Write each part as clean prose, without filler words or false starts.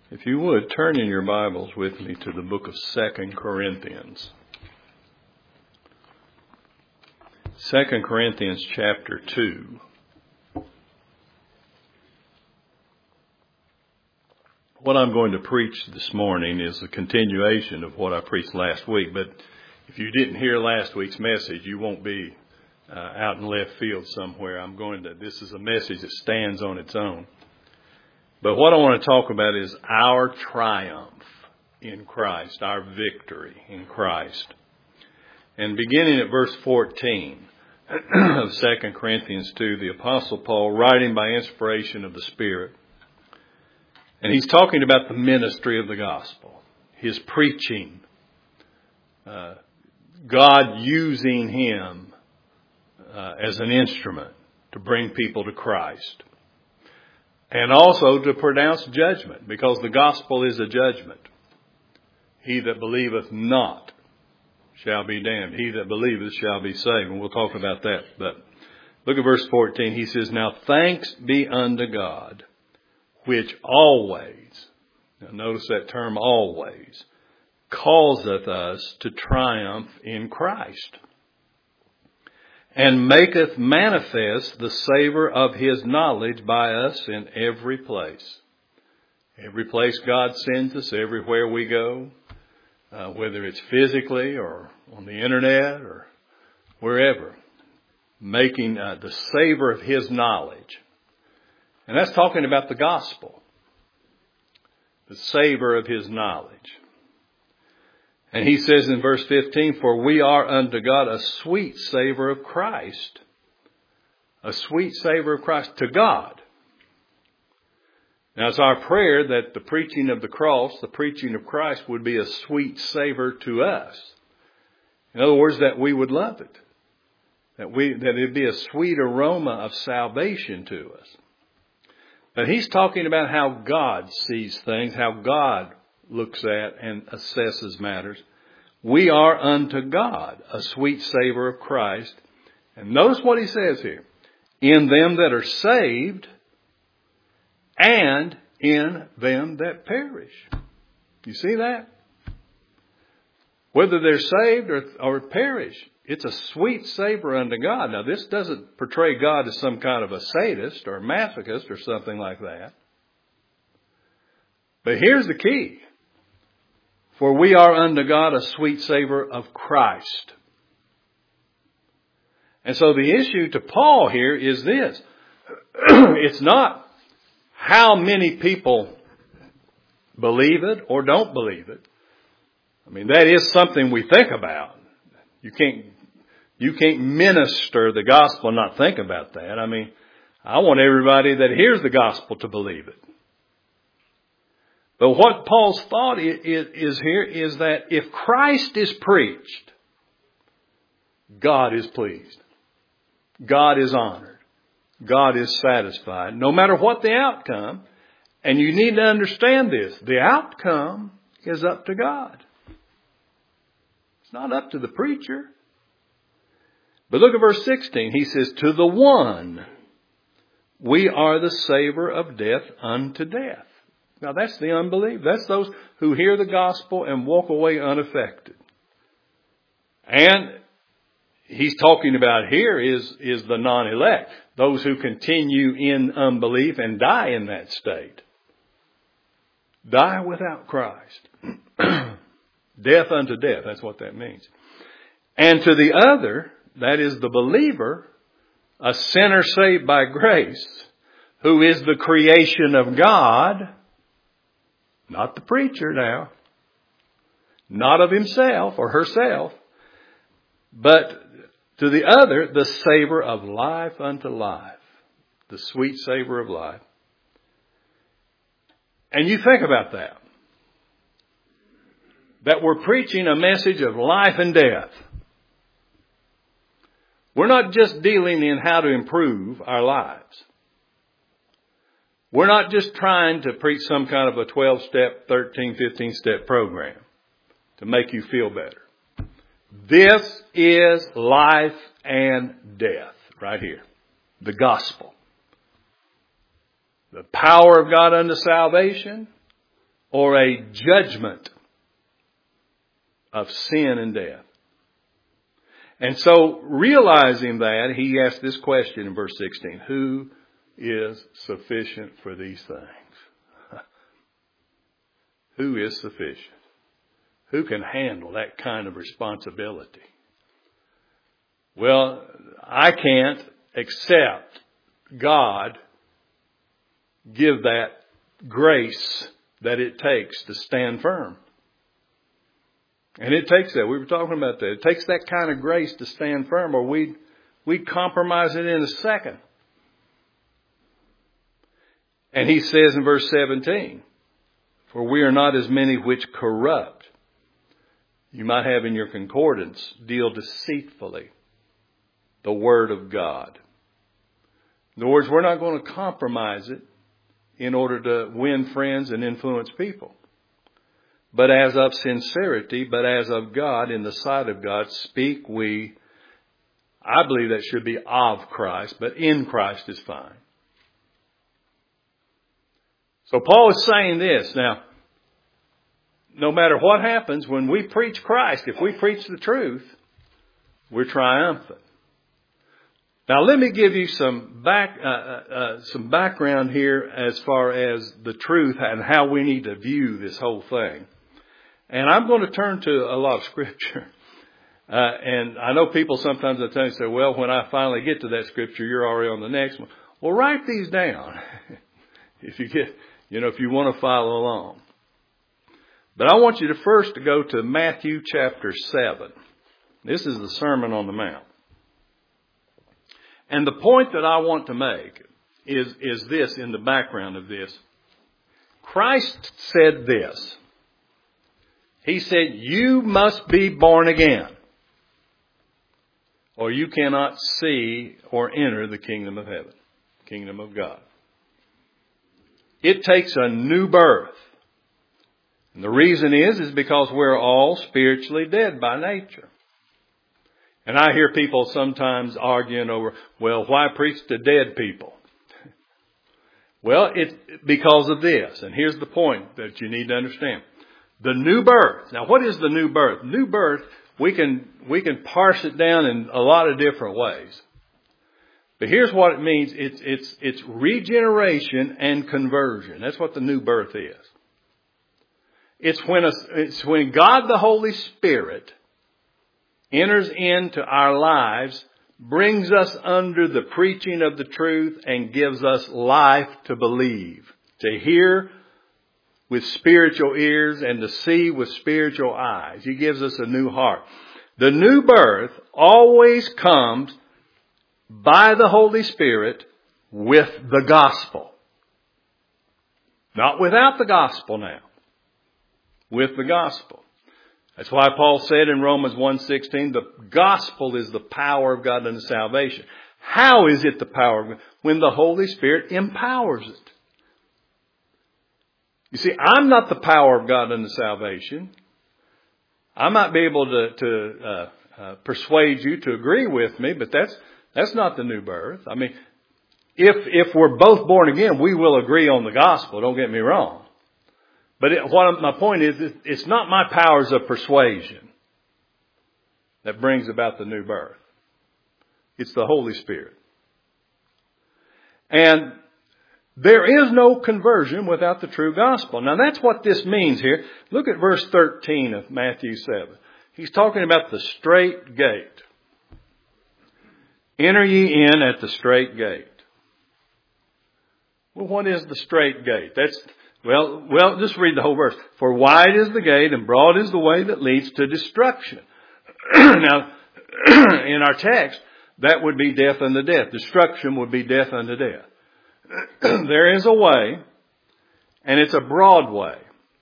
If you would, turn in your Bibles with me to the book of 2 Corinthians. 2 Corinthians chapter 2. What I'm going to preach this morning is a continuation of what I preached last week. But if you didn't hear last week's message, you won't be out in left field somewhere. This is a message that stands on its own. But what I want to talk about is our triumph in Christ, our victory in Christ. And beginning at verse 14 of 2 Corinthians 2, the Apostle Paul, writing by inspiration of the Spirit, and he's talking about the ministry of the gospel, his preaching, God using him as an instrument to bring people to Christ. And also to pronounce judgment, because the gospel is a judgment. He that believeth not shall be damned. He that believeth shall be saved. And we'll talk about that. But look at verse 14. He says, "Now thanks be unto God, which always," now notice that term always, "causeth us to triumph in Christ, and maketh manifest the savor of his knowledge by us in every place." Every place God sends us, everywhere we go, whether it's physically or on the internet or wherever, making the savor of his knowledge. And that's talking about the gospel, the savor of his knowledge. And he says in verse 15, "For we are unto God a sweet savor of Christ." A sweet savor of Christ to God. Now it's our prayer that the preaching of the cross, the preaching of Christ, would be a sweet savor to us. In other words, that we would love it. That it'd be a sweet aroma of salvation to us. But he's talking about how God sees things, how God looks at and assesses matters. We are unto God a sweet savor of Christ. And notice what he says here. In them that are saved and in them that perish. You see that? Whether they're saved or perish, it's a sweet savor unto God. Now this doesn't portray God as some kind of a sadist or masochist or something like that. But here's the key. For we are unto God a sweet savor of Christ. And so the issue to Paul here is this. It's not how many people believe it or don't believe it. I mean, that is something we think about. You can't minister the gospel and not think about that. I mean, I want everybody that hears the gospel to believe it. But what Paul's thought is here is that if Christ is preached, God is pleased. God is honored. God is satisfied, no matter what the outcome. And you need to understand this. The outcome is up to God. It's not up to the preacher. But look at verse 16. He says, "To the one we are the savor of death unto death." Now that's the unbelief. That's those who hear the gospel and walk away unaffected. And he's talking about here is the non-elect. Those who continue in unbelief and die in that state. Die without Christ. Death unto death. That's what that means. And to the other, that is the believer, a sinner saved by grace, who is the creation of God. Not the preacher now. Not of himself or herself. But to the other, the savor of life unto life. The sweet savor of life. And you think about that. That we're preaching a message of life and death. We're not just dealing in how to improve our lives. We're not just trying to preach some kind of a 12-step, 13, 15-step program to make you feel better. This is life and death right here. The gospel. The power of God unto salvation or a judgment of sin and death. And so, realizing that, he asked this question in verse 16. Who is sufficient for these things? Who is sufficient? Who can handle that kind of responsibility? Well, I can't, except God give that grace that it takes to stand firm. And it takes that. We were talking about that. It takes that kind of grace to stand firm, or we'd compromise it in a second. And he says in verse 17, for we are not as many which corrupt. You might have in your concordance, deal deceitfully the word of God. In other words, we're not going to compromise it in order to win friends and influence people. But as of sincerity, but as of God, in the sight of God, speak we. I believe that should be of Christ, but in Christ is fine. So Paul is saying this. Now, no matter what happens, when we preach Christ, if we preach the truth, we're triumphant. Now, let me give you some background here as far as the truth and how we need to view this whole thing. And I'm going to turn to a lot of scripture. And I know people sometimes at times say, well, when I finally get to that scripture, you're already on the next one. Well, write these down if you want to follow along. But I want you to first to go to Matthew chapter 7. This is the Sermon on the Mount. And the point that I want to make is this in the background of this. Christ said this. He said, you must be born again, or you cannot see or enter the kingdom of heaven, kingdom of God. It takes a new birth. And the reason is because we're all spiritually dead by nature. And I hear people sometimes arguing over, well, why preach to dead people? Well, it's because of this. And here's the point that you need to understand. The new birth. Now, what is the new birth? New birth, we can parse it down in a lot of different ways. But here's what it means. It's regeneration and conversion. That's what the new birth is. It's when God the Holy Spirit enters into our lives, brings us under the preaching of the truth, and gives us life to believe, to hear with spiritual ears and to see with spiritual eyes. He gives us a new heart. The new birth always comes by the Holy Spirit with the gospel. Not without the gospel now. With the gospel. That's why Paul said in Romans 1:16, the gospel is the power of God unto salvation. How is it the power of God? When the Holy Spirit empowers it. You see, I'm not the power of God unto salvation. I might be able to persuade you to agree with me, but that's not the new birth. I mean, if we're both born again, we will agree on the gospel. Don't get me wrong. But my point is, it's not my powers of persuasion that brings about the new birth. It's the Holy Spirit. And there is no conversion without the true gospel. Now that's what this means here. Look at verse 13 of Matthew 7. He's talking about the strait gate. Enter ye in at the strait gate. Well, what is the strait gate? Well, just read the whole verse. For wide is the gate and broad is the way that leads to destruction. Now, in our text, that would be death unto death. Destruction would be death unto death. There is a way, and it's a broad way.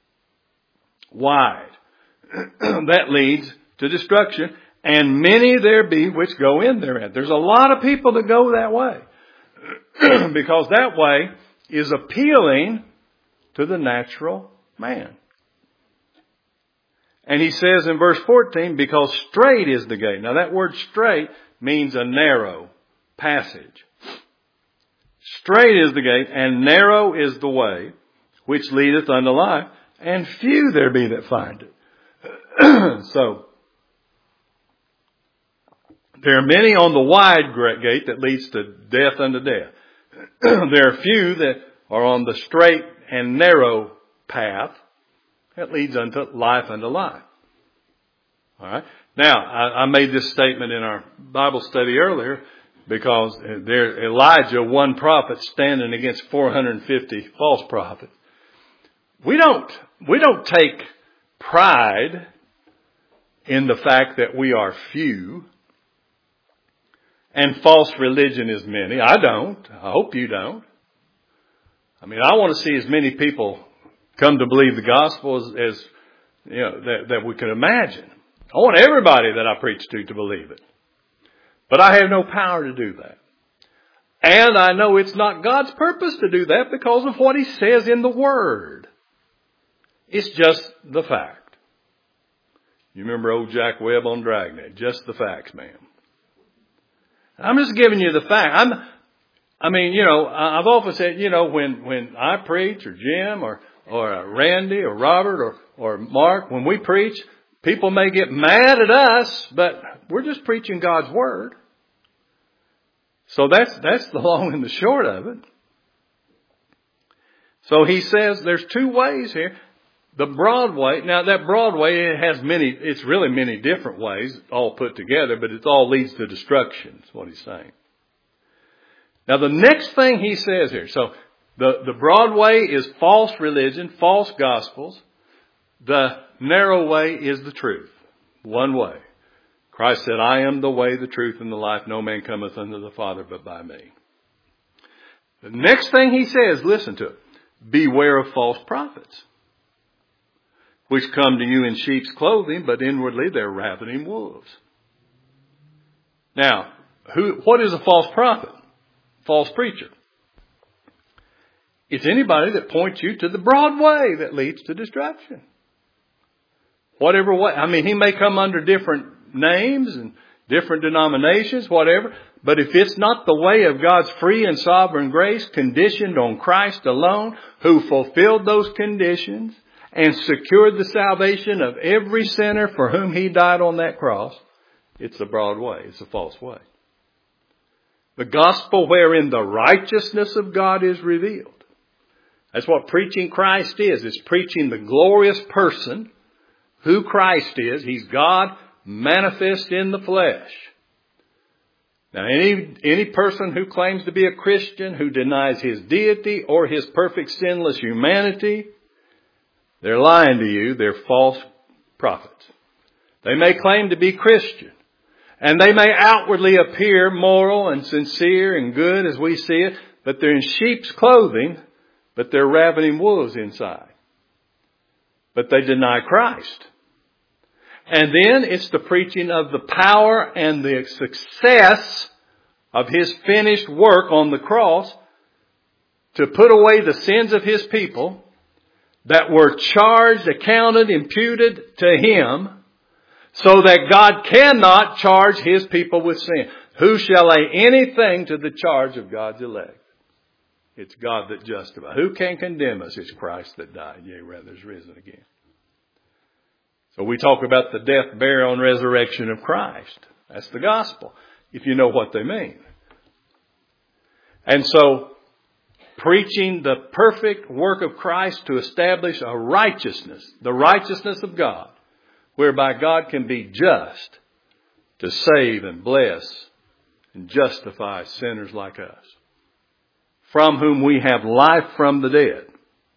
Wide. That leads to destruction. And many there be which go in therein. There's a lot of people that go that way. Because that way is appealing to the natural man. And he says in verse 14, because strait is the gate. Now that word strait means a narrow passage. Strait is the gate and narrow is the way which leadeth unto life, and few there be that find it. So, there are many on the wide gate that leads to death unto death. There are few that are on the straight and narrow path that leads unto life unto life. All right. Now, I made this statement in our Bible study earlier because Elijah, one prophet, standing against 450 false prophets. We don't take pride in the fact that we are few and false religion is many. I don't. I hope you don't. I mean, I want to see as many people come to believe the gospel as you know, that we could imagine. I want everybody that I preach to believe it. But I have no power to do that. And I know it's not God's purpose to do that because of what He says in the Word. It's just the fact. You remember old Jack Webb on Dragnet. Just the facts, ma'am. I'm just giving you the fact. I've often said, when I preach or Jim or Randy or Robert or Mark, when we preach, people may get mad at us, but we're just preaching God's Word. So that's the long and the short of it. So he says there's two ways here. The broad way, now that broad way, it's really many different ways all put together, but it all leads to destruction, is what he's saying. Now the next thing he says here, so the broad way is false religion, false gospels. The narrow way is the truth. One way. Christ said, I am the way, the truth, and the life. No man cometh unto the Father but by me. The next thing he says, listen to it. Beware of false prophets, which come to you in sheep's clothing, but inwardly they're ravening wolves. Now, what is a false prophet? False preacher. It's anybody that points you to the broad way that leads to destruction. Whatever way. I mean, he may come under different names and different denominations, whatever. But if it's not the way of God's free and sovereign grace, conditioned on Christ alone, who fulfilled those conditions and secured the salvation of every sinner for whom He died on that cross, it's the broad way. It's a false way. The gospel wherein the righteousness of God is revealed. That's what preaching Christ is. It's preaching the glorious person, who Christ is. He's God manifest in the flesh. Now, any person who claims to be a Christian who denies His deity or His perfect sinless humanity, they're lying to you. They're false prophets. They may claim to be Christian, and they may outwardly appear moral and sincere and good as we see it, but they're in sheep's clothing, but they're ravening wolves inside. But they deny Christ. And then it's the preaching of the power and the success of His finished work on the cross to put away the sins of His people that were charged, accounted, imputed to Him, so that God cannot charge His people with sin. Who shall lay anything to the charge of God's elect? It's God that justifies. Who can condemn us? It's Christ that died, yea, rather is risen again. So we talk about the death, burial, and resurrection of Christ. That's the gospel, if you know what they mean. And so, preaching the perfect work of Christ to establish a righteousness, the righteousness of God, whereby God can be just to save and bless and justify sinners like us, from whom we have life from the dead.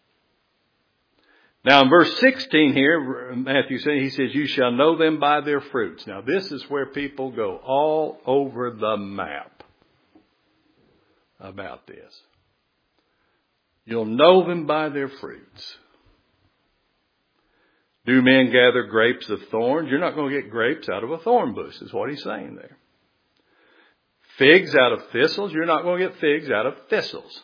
Now in verse 16 here, Matthew says, he says, you shall know them by their fruits. Now this is where people go all over the map about this. You'll know them by their fruits. Do men gather grapes of thorns? You're not going to get grapes out of a thorn bush, is what he's saying there. Figs out of thistles? You're not going to get figs out of thistles.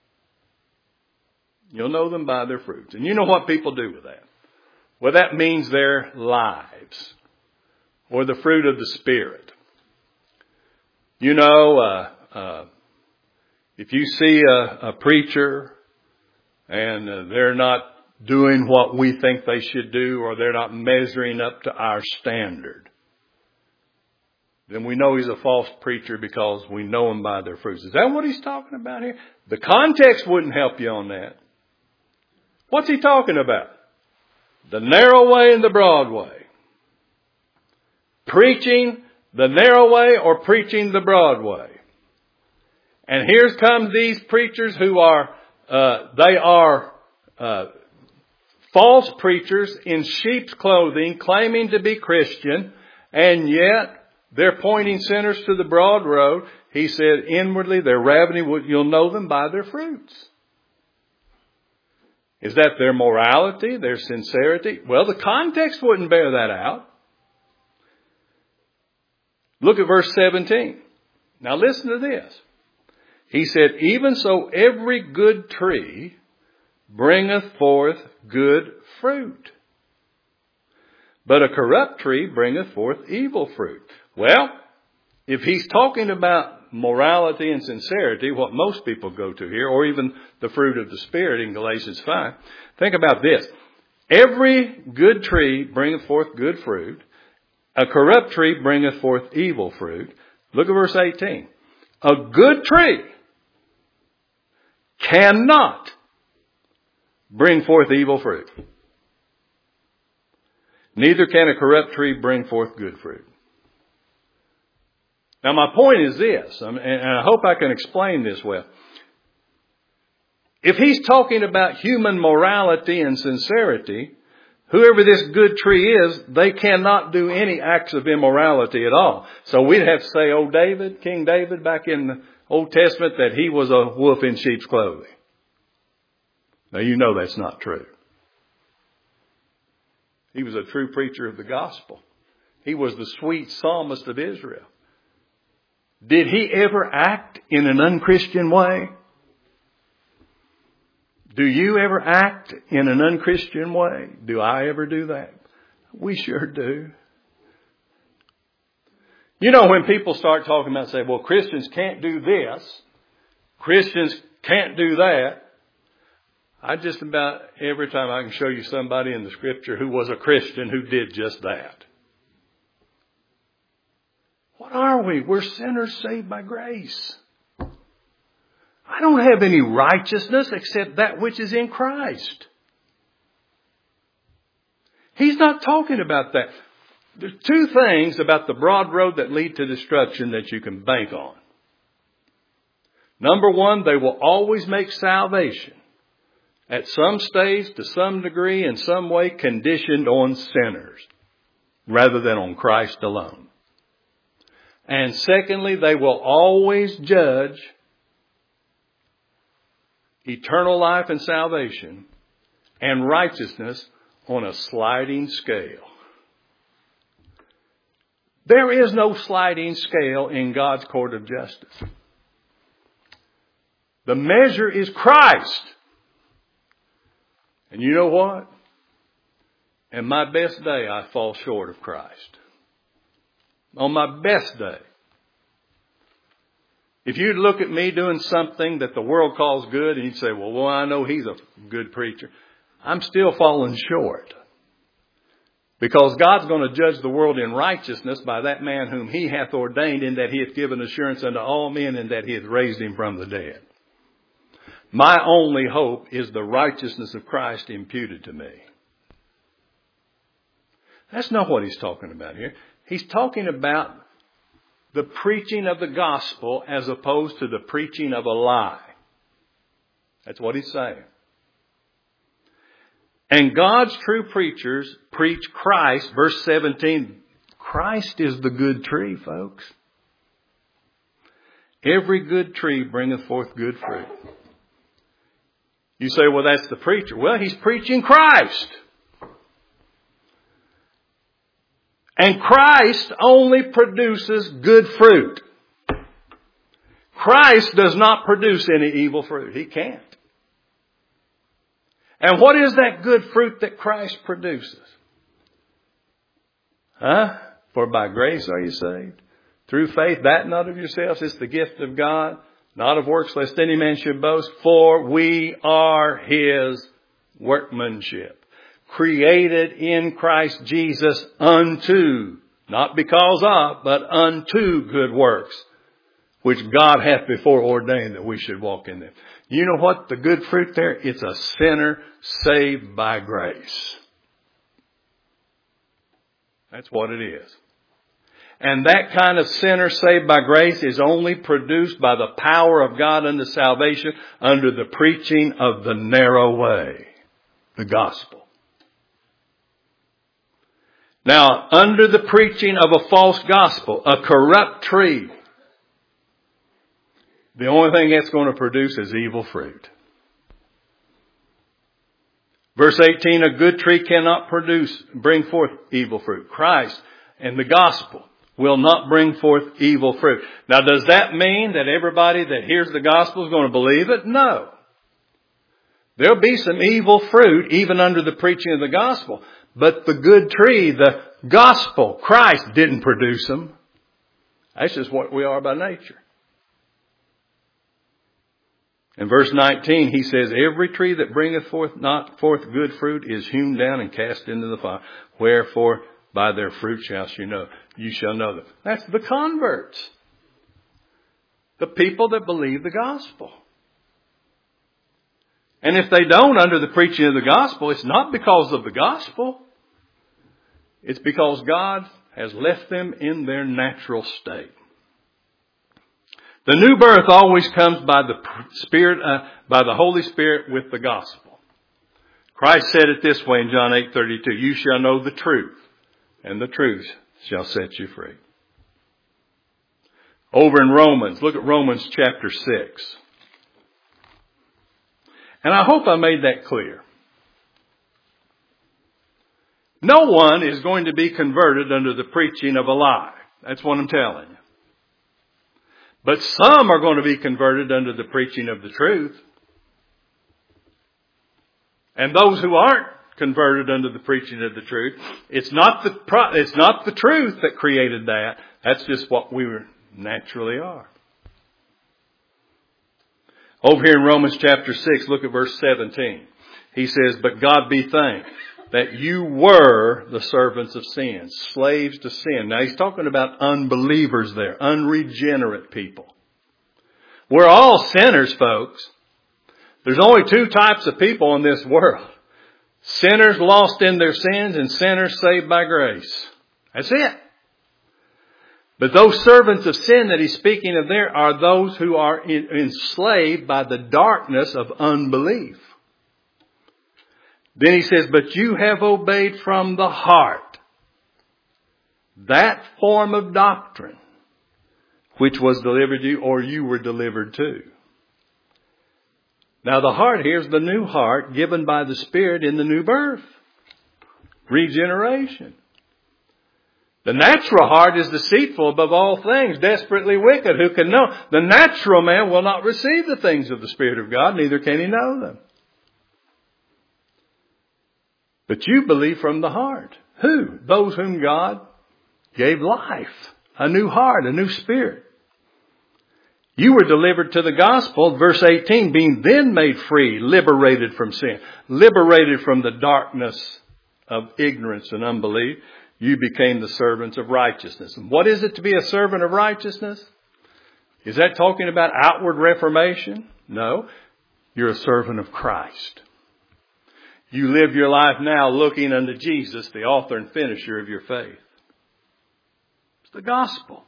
You'll know them by their fruits. And you know what people do with that. Well, that means their lives or the fruit of the Spirit. You know, if you see a preacher and they're not doing what we think they should do, or they're not measuring up to our standard, then we know he's a false preacher because we know them by their fruits. Is that what he's talking about here? The context wouldn't help you on that. What's he talking about? The narrow way and the broad way. Preaching the narrow way or preaching the broad way. And here come these preachers who are, false preachers in sheep's clothing, claiming to be Christian, and yet they're pointing sinners to the broad road. He said, inwardly, they're ravening. You'll know them by their fruits. Is that their morality, their sincerity? Well, the context wouldn't bear that out. Look at verse 17. Now listen to this. He said, even so every good tree bringeth forth good fruit, but a corrupt tree bringeth forth evil fruit. Well, if he's talking about morality and sincerity, what most people go to here, or even the fruit of the Spirit in Galatians 5, think about this. Every good tree bringeth forth good fruit. A corrupt tree bringeth forth evil fruit. Look at verse 18. A good tree cannot bring forth evil fruit. Neither can a corrupt tree bring forth good fruit. Now my point is this, and I hope I can explain this well. If he's talking about human morality and sincerity, whoever this good tree is, they cannot do any acts of immorality at all. So we'd have to say, oh David, King David back in the Old Testament, that he was a wolf in sheep's clothing. Now you know that's not true. He was a true preacher of the gospel. He was the sweet psalmist of Israel. Did he ever act in an unchristian way? Do you ever act in an unchristian way? Do I ever do that? We sure do. You know, when people start talking about, say, well, Christians can't do this, Christians can't do that, I just about every time I can show you somebody in the Scripture who was a Christian who did just that. What are we? We're sinners saved by grace. I don't have any righteousness except that which is in Christ. He's not talking about that. There's two things about the broad road that lead to destruction that you can bank on. Number one, they will always make salvation at some stage, to some degree, in some way, conditioned on sinners rather than on Christ alone. And secondly, they will always judge eternal life and salvation and righteousness on a sliding scale. There is no sliding scale in God's court of justice. The measure is Christ. And you know what? In my best day, I fall short of Christ. On my best day. If you'd look at me doing something that the world calls good and you'd say, well, I know he's a good preacher. I'm still falling short. Because God's going to judge the world in righteousness by that man whom he hath ordained, in that he hath given assurance unto all men, and that he hath raised him from the dead. My only hope is the righteousness of Christ imputed to me. That's not what he's talking about here. He's talking about the preaching of the gospel as opposed to the preaching of a lie. That's what he's saying. And God's true preachers preach Christ. Verse 17, Christ is the good tree, folks. Every good tree bringeth forth good fruit. You say, well, that's the preacher. Well, he's preaching Christ. And Christ only produces good fruit. Christ does not produce any evil fruit. He can't. And what is that good fruit that Christ produces? For by grace are you saved, through faith, that not of yourselves, it's the gift of God, not of works, lest any man should boast. For we are His workmanship, created in Christ Jesus unto, not because of, but unto good works, which God hath before ordained that we should walk in them. You know what the good fruit there? It's a sinner saved by grace. That's what it is. And that kind of sinner saved by grace is only produced by the power of God unto salvation under the preaching of the narrow way, the gospel. Now, under the preaching of a false gospel, a corrupt tree, the only thing that's going to produce is evil fruit. Verse 18, a good tree cannot bring forth evil fruit. Christ and the gospel will not bring forth evil fruit. Now, does that mean that everybody that hears the gospel is going to believe it? No. There'll be some evil fruit even under the preaching of the gospel. But the good tree, the gospel, Christ didn't produce them. That's just what we are by nature. In verse 19, he says, every tree that bringeth not forth good fruit is hewn down and cast into the fire. Wherefore, by their fruit you shall know them. That's the converts. The people that believe the gospel. And if they don't under the preaching of the gospel, it's not because of the gospel. It's because God has left them in their natural state. The new birth always comes by the Spirit, by the Holy Spirit with the gospel. Christ said it this way in John 8:32, you shall know the truth, and the truth shall set you free. Over in Romans, look at Romans chapter 6. And I hope I made that clear. No one is going to be converted under the preaching of a lie. That's what I'm telling you. But some are going to be converted under the preaching of the truth. And those who aren't converted under the preaching of the truth, it's not the truth that created that. That's just what we naturally are. Over here in Romans chapter 6, look at verse 17. He says, but God be thanked that you were the servants of sin, slaves to sin. Now he's talking about unbelievers there, unregenerate people. We're all sinners, folks. There's only two types of people in this world. Sinners lost in their sins and sinners saved by grace. That's it. But those servants of sin that he's speaking of there are those who are enslaved by the darkness of unbelief. Then he says, but you have obeyed from the heart that form of doctrine which was delivered to you, or you were delivered to. Now the heart here is the new heart given by the Spirit in the new birth. Regeneration. The natural heart is deceitful above all things, desperately wicked. Who can know? The natural man will not receive the things of the Spirit of God, neither can he know them. But you believe from the heart. Who? Those whom God gave life. A new heart, a new spirit. You were delivered to the gospel, verse 18, being then made free, liberated from sin, liberated from the darkness of ignorance and unbelief. You became the servants of righteousness. And what is it to be a servant of righteousness? Is that talking about outward reformation? No. You're a servant of Christ. You live your life now looking unto Jesus, the author and finisher of your faith. It's the gospel.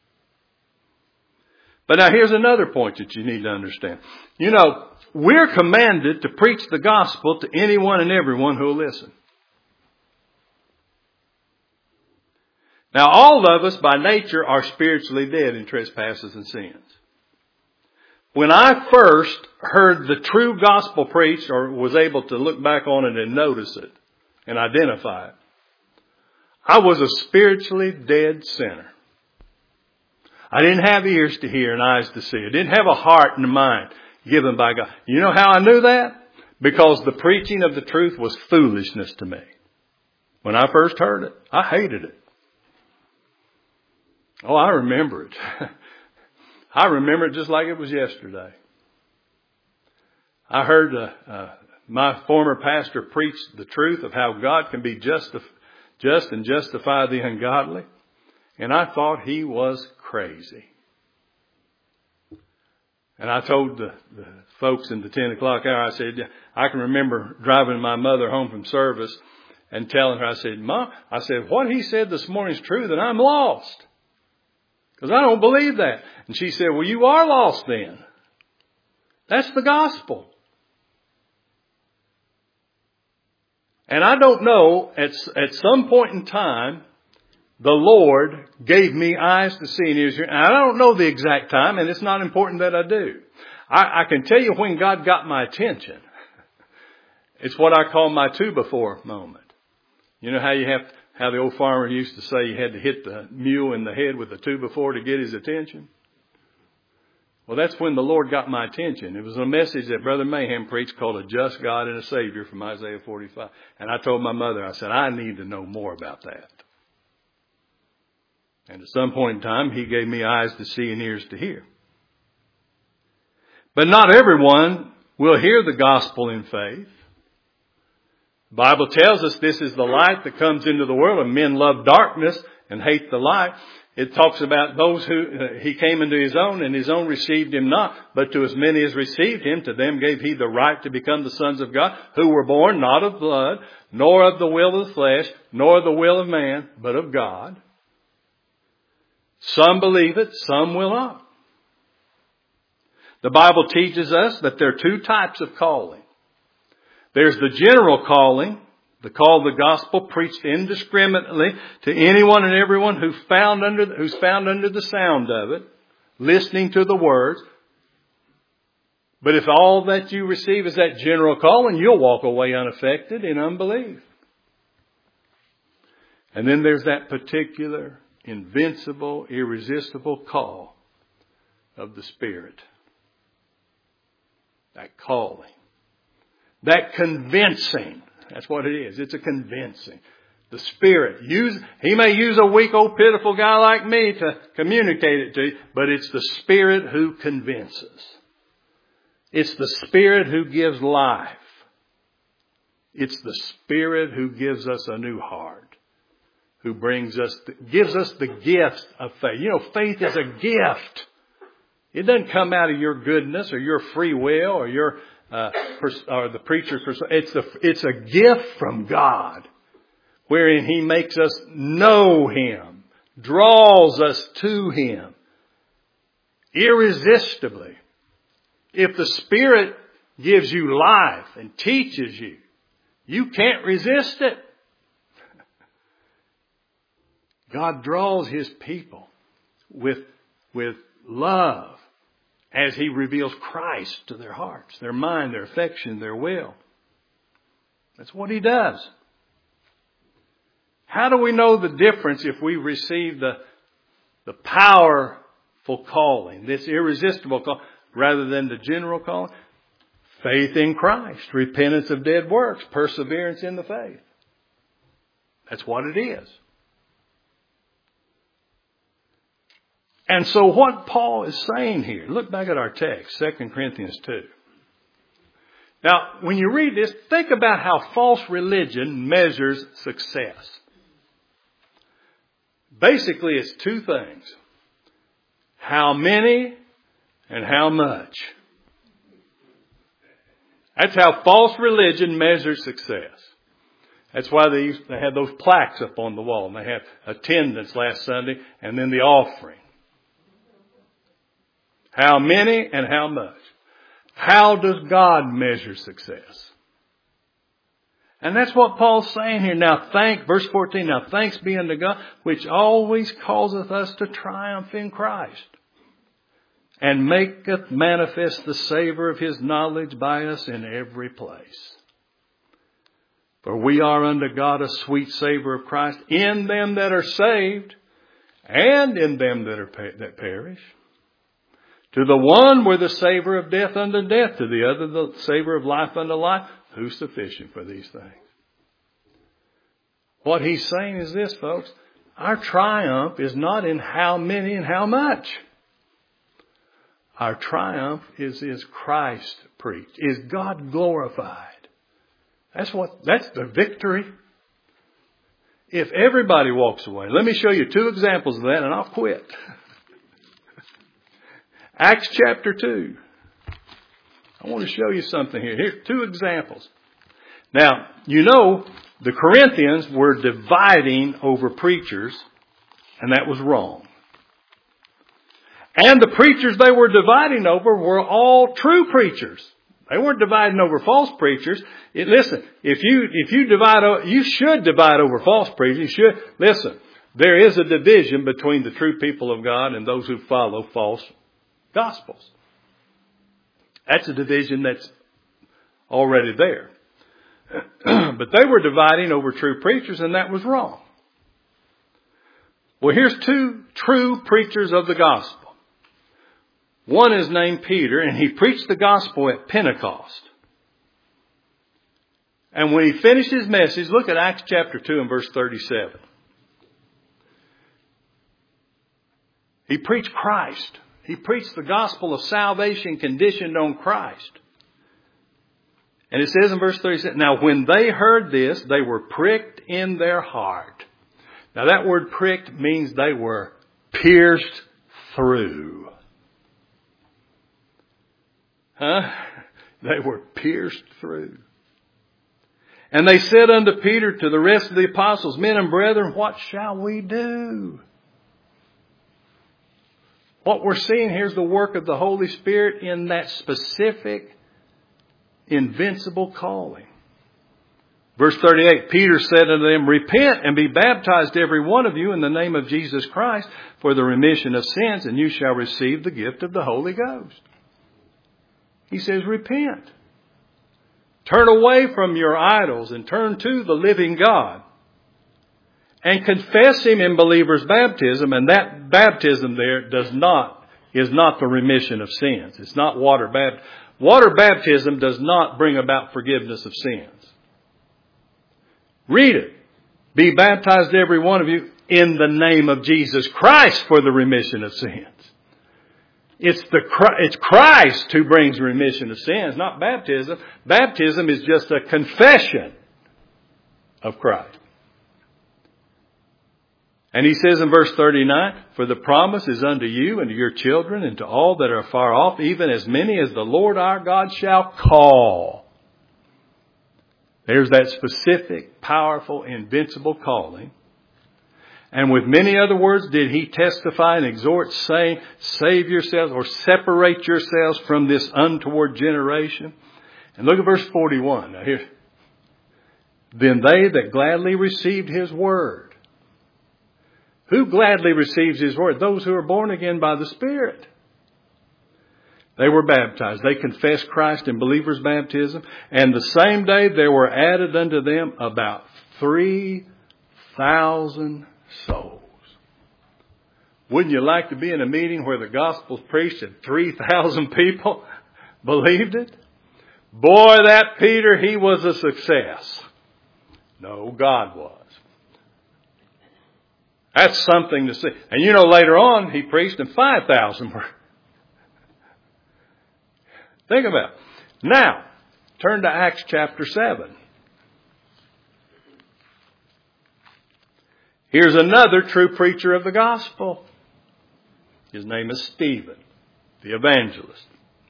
But now here's another point that you need to understand. You know, we're commanded to preach the gospel to anyone and everyone who will listen. Now all of us by nature are spiritually dead in trespasses and sins. When I first heard the true gospel preached, or was able to look back on it and notice it and identify it, I was a spiritually dead sinner. I didn't have ears to hear and eyes to see. I didn't have a heart and a mind given by God. You know how I knew that? Because the preaching of the truth was foolishness to me. When I first heard it, I hated it. Oh, I remember it. I remember it just like it was yesterday. I heard my former pastor preached the truth of how God can be just and justify the ungodly. And I thought he was crazy. And I told the folks in the 10 o'clock hour, I said, I can remember driving my mother home from service and telling her, I said, Mom, I said, what he said this morning is true, then I'm lost. Because I don't believe that. And she said, well, you are lost then. That's the gospel. And I don't know, at some point in time, the Lord gave me eyes to see and ears to hear. And I don't know the exact time, and it's not important that I do. I can tell you when God got my attention. It's what I call my two-before moment. You know how the old farmer used to say you had to hit the mule in the head with a two-before to get his attention? Well, that's when the Lord got my attention. It was a message that Brother Mayhem preached called A Just God and a Savior from Isaiah 45. And I told my mother, I said, I need to know more about that. And at some point in time, he gave me eyes to see and ears to hear. But not everyone will hear the gospel in faith. The Bible tells us this is the light that comes into the world, and men love darkness and hate the light. It talks about those who he came into his own, and his own received him not. But to as many as received him, to them gave he the right to become the sons of God, who were born not of blood, nor of the will of the flesh, nor of the will of man, but of God. Some believe it, some will not. The Bible teaches us that there are two types of calling. There's the general calling, the call of the gospel preached indiscriminately to anyone and everyone who's found under the sound of it, listening to the words. But if all that you receive is that general calling, you'll walk away unaffected in unbelief. And then there's that particular invincible, irresistible call of the Spirit. That calling. That convincing. That's what it is. It's a convincing. The Spirit. He may use a weak, old, pitiful guy like me to communicate it to you, but it's the Spirit who convinces. It's the Spirit who gives life. It's the Spirit who gives us a new heart. Who gives us the gift of faith. You know, faith is a gift. It doesn't come out of your goodness or your free will or your or the preacher's. It's a gift from God, wherein He makes us know Him, draws us to Him irresistibly. If the Spirit gives you life and teaches you, you can't resist it. God draws His people with love as He reveals Christ to their hearts, their mind, their affection, their will. That's what He does. How do we know the difference if we receive the powerful calling, this irresistible call, rather than the general calling? Faith in Christ, repentance of dead works, perseverance in the faith. That's what it is. And so what Paul is saying here, look back at our text, 2 Corinthians 2. Now, when you read this, think about how false religion measures success. Basically, it's two things. How many and how much. That's how false religion measures success. That's why they had those plaques up on the wall. And they had attendance last Sunday and then the offering. How many and how much? How does God measure success? And that's what Paul's saying here. Now verse 14, now thanks be unto God, which always causeth us to triumph in Christ, and maketh manifest the savour of His knowledge by us in every place. For we are unto God a sweet savour of Christ in them that are saved, and in them that perish. To the one were the savour of death unto death, to the other the savour of life unto life. Who's sufficient for these things? What he's saying is this, folks. Our triumph is not in how many and how much. Our triumph is Christ preached? Is God glorified? That's the victory. If everybody walks away. Let me show you 2 examples of that and I'll quit. Acts chapter 2. I want to show you something here. Here's 2 examples. Now, you know, the Corinthians were dividing over preachers, and that was wrong. And the preachers they were dividing over were all true preachers. They weren't dividing over false preachers. Listen, if you divide, you should divide over false preachers. You should. Listen, there is a division between the true people of God and those who follow false gospels. That's a division that's already there. But they were dividing over true preachers, and that was wrong. Well, here's 2 true preachers of the gospel. One is named Peter, and he preached the gospel at Pentecost. And when he finished his message, look at Acts chapter 2 and verse 37. He preached Christ. He preached the gospel of salvation conditioned on Christ. And it says in verse 37, now when they heard this, they were pricked in their heart. Now that word pricked means they were pierced through. They were pierced through. And they said unto Peter, to the rest of the apostles, men and brethren, what shall we do? What we're seeing here is the work of the Holy Spirit in that specific, invincible calling. Verse 38, Peter said unto them, repent and be baptized every one of you in the name of Jesus Christ for the remission of sins, and you shall receive the gift of the Holy Ghost. He says, repent. Turn away from your idols and turn to the living God. And confess Him in believer's baptism. And that baptism there is not the remission of sins. It's not water baptism. Water baptism does not bring about forgiveness of sins. Read it. Be baptized every one of you in the name of Jesus Christ for the remission of sins. It's Christ who brings remission of sins, not baptism. Baptism is just a confession of Christ. And he says in verse 39, for the promise is unto you and to your children and to all that are far off, even as many as the Lord our God shall call. There's that specific, powerful, invincible calling. And with many other words did he testify and exhort, saying, save yourselves or separate yourselves from this untoward generation. And look at verse 41. Now here. Then they that gladly received his word. Who gladly receives his word? Those who are born again by the Spirit. They were baptized. They confessed Christ in believer's baptism. And the same day there were added unto them about 3,000 souls. Wouldn't you like to be in a meeting where the gospel's preached and 3,000 people believed it? Boy, that Peter, he was a success. No, God was. That's something to see. And you know, later on, he preached and 5,000 were. Think about it. Now, turn to Acts chapter 7. Here's another true preacher of the gospel. His name is Stephen, the evangelist.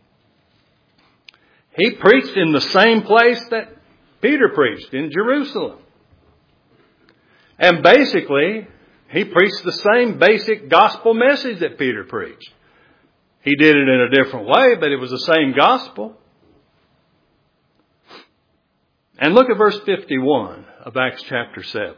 He preached in the same place that Peter preached, in Jerusalem. And basically, he preached the same basic gospel message that Peter preached. He did it in a different way, but it was the same gospel. And look at verse 51 of Acts chapter 7.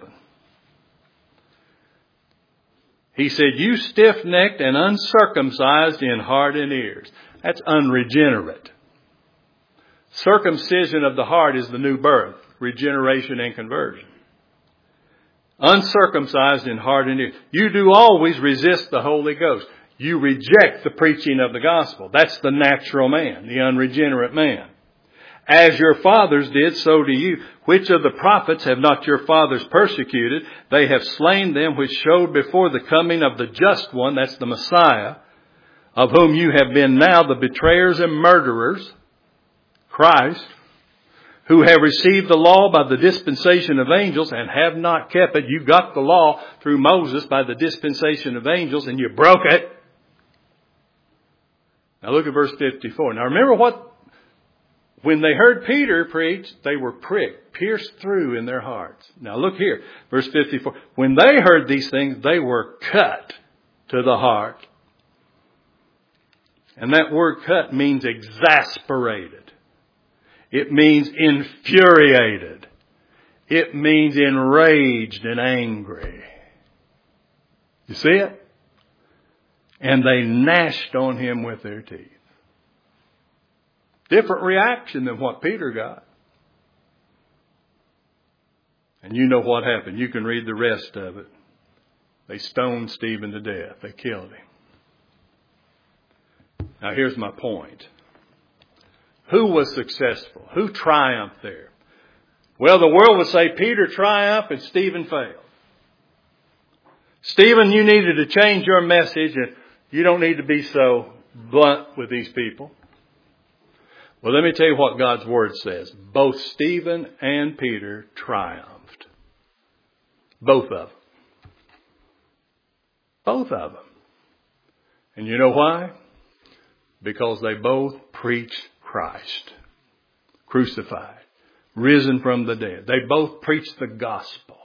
He said, you stiff-necked and uncircumcised in heart and ears. That's unregenerate. Circumcision of the heart is the new birth, regeneration and conversion. Uncircumcised in heart and ears. You do always resist the Holy Ghost. You reject the preaching of the gospel. That's the natural man, the unregenerate man. As your fathers did, so do you. Which of the prophets have not your fathers persecuted? They have slain them which showed before the coming of the just one, that's the Messiah, of whom you have been now the betrayers and murderers, Christ, who have received the law by the dispensation of angels and have not kept it. You got the law through Moses by the dispensation of angels and you broke it. Now look at verse 54. Now remember when they heard Peter preach, they were pricked, pierced through in their hearts. Now look here, verse 54. When they heard these things, they were cut to the heart. And that word cut means exasperated. It means infuriated. It means enraged and angry. You see it? And they gnashed on him with their teeth. Different reaction than what Peter got. And you know what happened. You can read the rest of it. They stoned Stephen to death. They killed him. Now here's my point. Who was successful? Who triumphed there? Well, the world would say Peter triumphed and Stephen failed. Stephen, you needed to change your message and you don't need to be so blunt with these people. Well, let me tell you what God's Word says. Both Stephen and Peter triumphed. Both of them. Both of them. And you know why? Because they both preached Christ. Crucified. Risen from the dead. They both preached the gospel.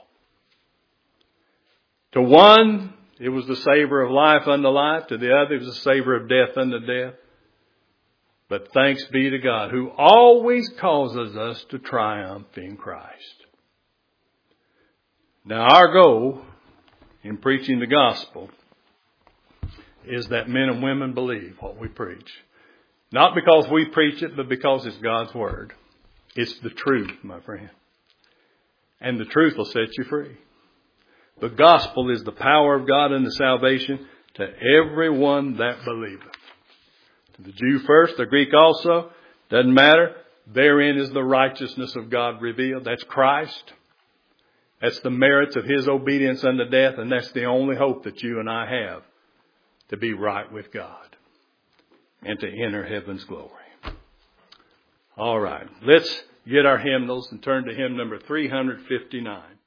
To one, it was the savor of life unto life. To the other, it was the savor of death unto death. But thanks be to God, who always causes us to triumph in Christ. Now, our goal in preaching the gospel is that men and women believe what we preach. Not because we preach it, but because it's God's Word. It's the truth, my friend. And the truth will set you free. The gospel is the power of God unto salvation to everyone that believeth. To the Jew first, the Greek also. Doesn't matter. Therein is the righteousness of God revealed. That's Christ. That's the merits of His obedience unto death. And that's the only hope that you and I have to be right with God and to enter heaven's glory. All right. Let's get our hymnals and turn to hymn number 359.